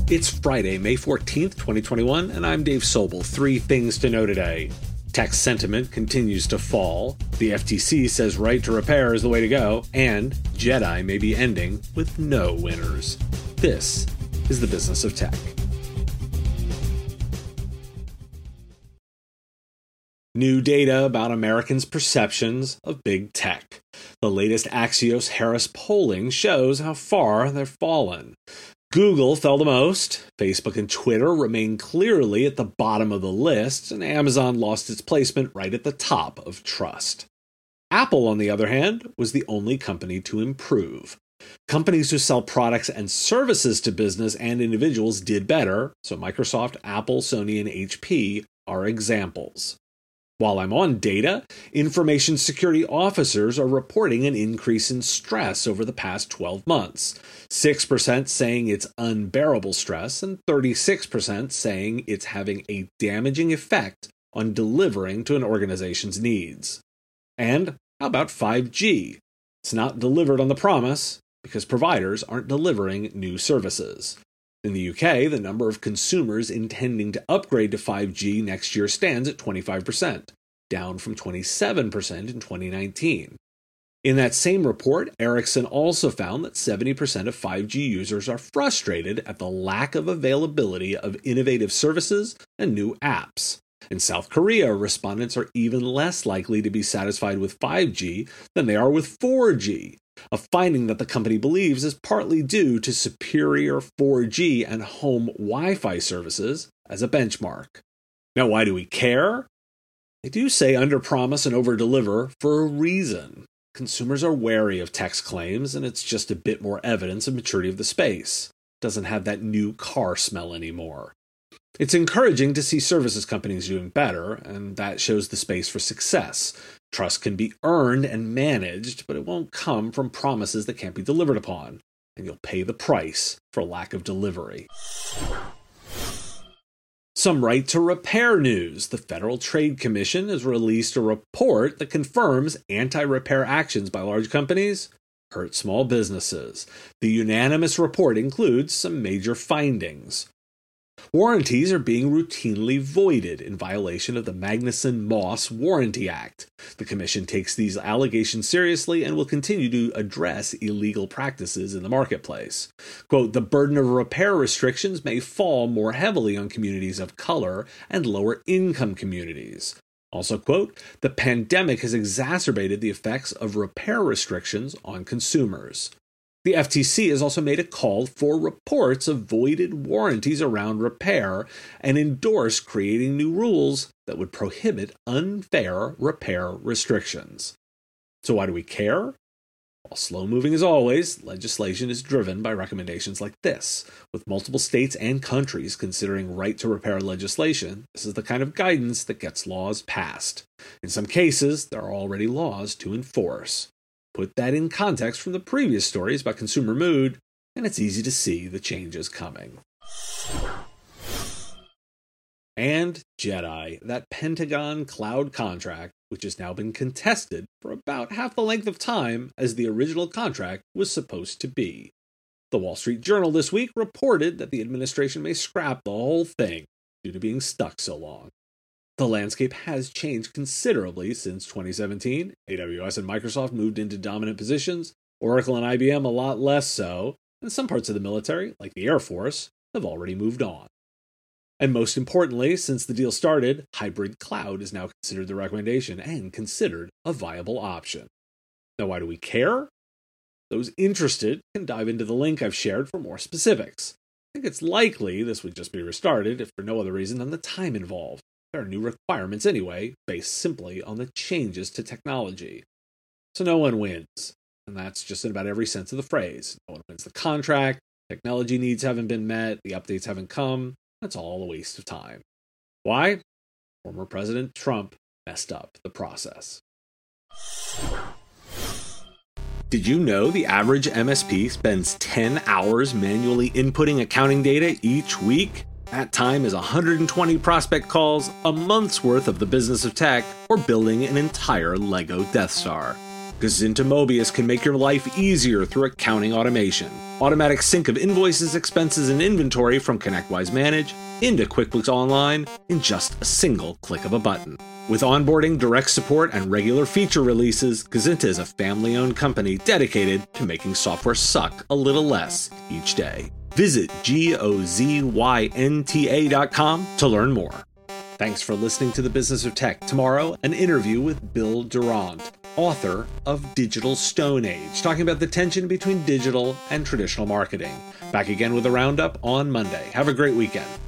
It's Friday, May 14th, 2021, and I'm Dave Sobel. 3 things to know today. Tech sentiment continues to fall, the FTC says right to repair is the way to go, and Jedi may be ending with no winners. This is the Business of Tech. New data about Americans' perceptions of big tech. The latest Axios Harris polling shows how far they've fallen. Google fell the most, Facebook and Twitter remain clearly at the bottom of the list, and Amazon lost its placement right at the top of trust. Apple, on the other hand, was the only company to improve. Companies who sell products and services to business and individuals did better, so Microsoft, Apple, Sony, and HP are examples. While I'm on data, information security officers are reporting an increase in stress over the past 12 months. 6% saying it's unbearable stress, and 36% saying it's having a damaging effect on delivering to an organization's needs. And how about 5G? It's not delivered on the promise because providers aren't delivering new services. In the UK, the number of consumers intending to upgrade to 5G next year stands at 25%, down from 27% in 2019. In that same report, Ericsson also found that 70% of 5G users are frustrated at the lack of availability of innovative services and new apps. In South Korea, respondents are even less likely to be satisfied with 5G than they are with 4G. A finding that the company believes is partly due to superior 4G and home Wi-Fi services as a benchmark. Now, why do we care? They do say underpromise and overdeliver for a reason. Consumers are wary of tech's claims, and it's just a bit more evidence of maturity of the space. It doesn't have that new car smell anymore. It's encouraging to see services companies doing better, and that shows the space for success. Trust can be earned and managed, but it won't come from promises that can't be delivered upon, and you'll pay the price for lack of delivery. Some right to repair news. The Federal Trade Commission has released a report that confirms anti-repair actions by large companies hurt small businesses. The unanimous report includes some major findings. Warranties are being routinely voided in violation of the Magnuson-Moss Warranty Act. The Commission takes these allegations seriously and will continue to address illegal practices in the marketplace. Quote, the burden of repair restrictions may fall more heavily on communities of color and lower income communities. Also, quote, the pandemic has exacerbated the effects of repair restrictions on consumers. The FTC has also made a call for reports of voided warranties around repair and endorsed creating new rules that would prohibit unfair repair restrictions. So why do we care? While slow-moving as always, legislation is driven by recommendations like this. With multiple states and countries considering right-to-repair legislation, this is the kind of guidance that gets laws passed. In some cases, there are already laws to enforce. Put that in context from the previous stories about consumer mood, and it's easy to see the changes coming. And Jedi, that Pentagon cloud contract, which has now been contested for about half the length of time as the original contract was supposed to be. The Wall Street Journal this week reported that the administration may scrap the whole thing due to being stuck so long. The landscape has changed considerably since 2017. AWS and Microsoft moved into dominant positions, Oracle and IBM a lot less so, and some parts of the military, like the Air Force, have already moved on. And most importantly, since the deal started, hybrid cloud is now considered the recommendation and considered a viable option. Now, why do we care? Those interested can dive into the link I've shared for more specifics. I think it's likely this would just be restarted if for no other reason than the time involved. There are new requirements anyway, based simply on the changes to technology. So no one wins, and that's just in about every sense of the phrase. No one wins the contract, technology needs haven't been met, the updates haven't come. That's all a waste of time. Why? Former President Trump messed up the process. Did you know the average MSP spends 10 hours manually inputting accounting data each week? That time is 120 prospect calls, a month's worth of the business of tech, or building an entire Lego Death Star. Gazinta Mobius can make your life easier through accounting automation. Automatic sync of invoices, expenses, and inventory from ConnectWise Manage into QuickBooks Online in just a single click of a button. With onboarding, direct support, and regular feature releases, Gazinta is a family-owned company dedicated to making software suck a little less each day. Visit GOZYNTA.com to learn more. Thanks for listening to The Business of Tech. Tomorrow, an interview with Bill Durant, author of Digital Stone Age, talking about the tension between digital and traditional marketing. Back again with a roundup on Monday. Have a great weekend.